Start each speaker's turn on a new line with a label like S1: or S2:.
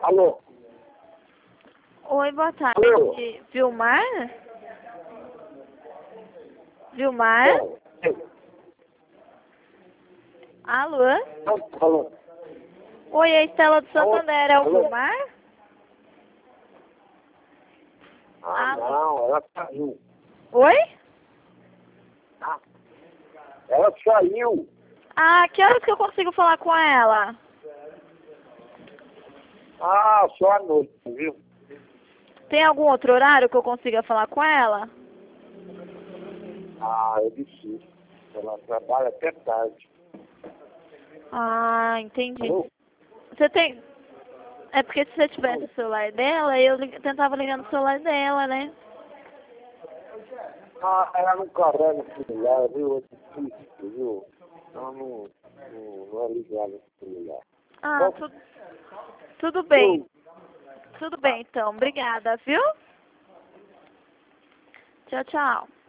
S1: Alô?
S2: Oi, boa tarde.
S1: Alô?
S2: Vilmar? Vilmar? Alô?
S1: Alô?
S2: Oi, a Estela do Santander, é o
S1: Alô?
S2: Vilmar?
S1: Ah,
S2: Alô?
S1: não, ela saiu.
S2: Oi?
S1: Ah, ela saiu.
S2: Ah, que horas que eu consigo falar com ela?
S1: Ah, só à noite, viu?
S2: Tem algum outro horário que eu consiga falar com ela?
S1: Ah, é difícil. Ela trabalha até tarde.
S2: Ah, entendi.
S1: Alô?
S2: Você tem... É porque se você tivesse o celular dela, eu tentava ligar no celular dela, né?
S1: Ah, ela não carrega o celular, viu? É difícil, viu? Ela não é ligada no celular.
S2: Ah, tudo bem.
S1: Viu?
S2: Tudo bem, então. Obrigada, viu? Tchau, tchau.